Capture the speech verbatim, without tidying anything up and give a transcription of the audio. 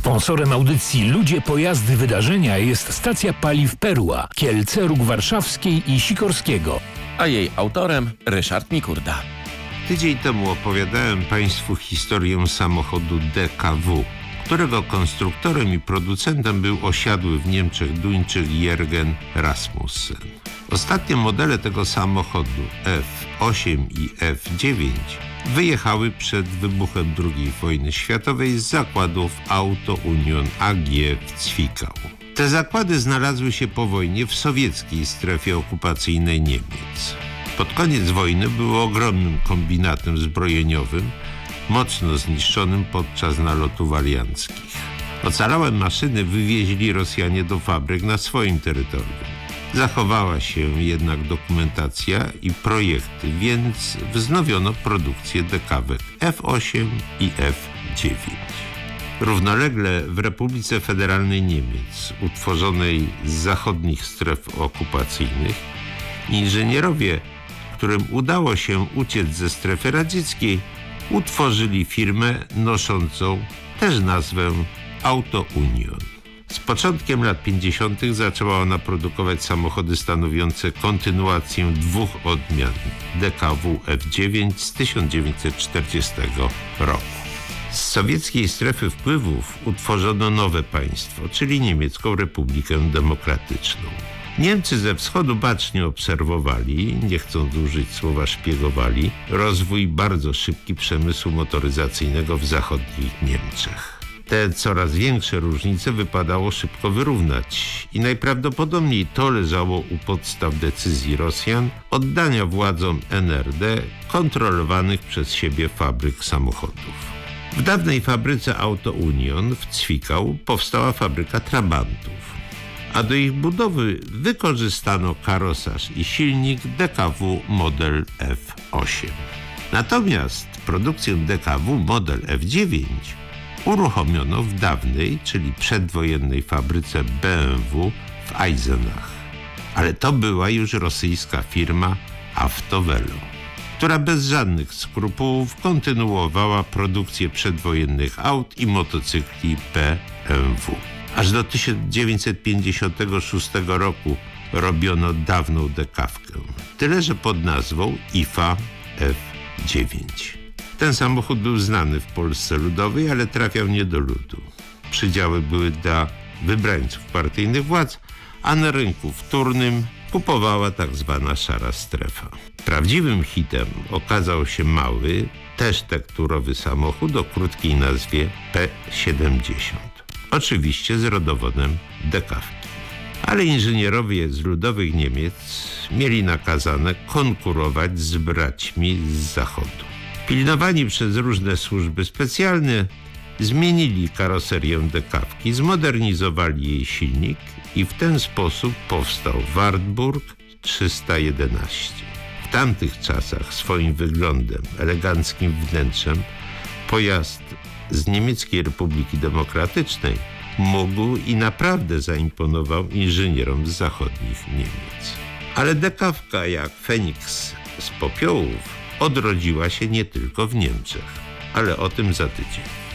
Sponsorem audycji Ludzie, Pojazdy, Wydarzenia jest stacja paliw Perła, Kielce, Róg Warszawskiej i Sikorskiego. A jej autorem Ryszard Mikurda. Tydzień temu opowiadałem Państwu historię samochodu D K W, którego konstruktorem i producentem był osiadły w Niemczech Duńczyk Jürgen Rasmussen. Ostatnie modele tego samochodu F osiem i F dziewięć wyjechały przed wybuchem drugiej wojny światowej z zakładów Auto Union A G w Zwickau. Te zakłady znalazły się po wojnie w sowieckiej strefie okupacyjnej Niemiec. Pod koniec wojny były ogromnym kombinatem zbrojeniowym, mocno zniszczonym podczas nalotów alianckich. Ocalałe maszyny wywieźli Rosjanie do fabryk na swoim terytorium. Zachowała się jednak dokumentacja i projekty, więc wznowiono produkcję dekawek F osiem i F dziewięć. Równolegle w Republice Federalnej Niemiec, utworzonej z zachodnich stref okupacyjnych, inżynierowie, którym udało się uciec ze strefy radzieckiej, utworzyli firmę noszącą też nazwę Auto Union. Z początkiem lat pięćdziesiątych zaczęła ona produkować samochody stanowiące kontynuację dwóch odmian D K W F dziewięć z tysiąc dziewięćset czterdziestego roku. Z sowieckiej strefy wpływów utworzono nowe państwo, czyli Niemiecką Republikę Demokratyczną. Niemcy ze wschodu bacznie obserwowali, nie chcąc użyć słowa szpiegowali, rozwój bardzo szybki przemysłu motoryzacyjnego w zachodnich Niemczech. Te coraz większe różnice wypadało szybko wyrównać i najprawdopodobniej to leżało u podstaw decyzji Rosjan oddania władzom N R D kontrolowanych przez siebie fabryk samochodów. W dawnej fabryce Auto Union w Zwickau powstała fabryka trabantów, a do ich budowy wykorzystano karosaż i silnik D K W model F osiem. Natomiast produkcję D K W model F dziewięć uruchomiono w dawnej, czyli przedwojennej fabryce B M W w Eisenach. Ale to była już rosyjska firma Avtovelo, która bez żadnych skrupułów kontynuowała produkcję przedwojennych aut i motocykli B M W. Aż do tysiąc dziewięćset pięćdziesiątego szóstego roku robiono dawną dekawkę, tyle że pod nazwą I F A F dziewięć. Ten samochód był znany w Polsce Ludowej, ale trafiał nie do ludu. Przydziały były dla wybrańców partyjnych władz, a na rynku wtórnym kupowała tak zwana szara strefa. Prawdziwym hitem okazał się mały, też tekturowy samochód o krótkiej nazwie P siedemdziesiąt. Oczywiście z rodowodem dekawki. Ale inżynierowie z ludowych Niemiec mieli nakazane konkurować z braćmi z zachodu. Pilnowani przez różne służby specjalne, zmienili karoserię dekawki, zmodernizowali jej silnik i w ten sposób powstał Wartburg trzysta jedenaście. W tamtych czasach swoim wyglądem, eleganckim wnętrzem pojazd z Niemieckiej Republiki Demokratycznej mógł i naprawdę zaimponował inżynierom z zachodnich Niemiec. Ale dekawka jak Feniks z popiołów odrodziła się nie tylko w Niemczech, ale o tym za tydzień.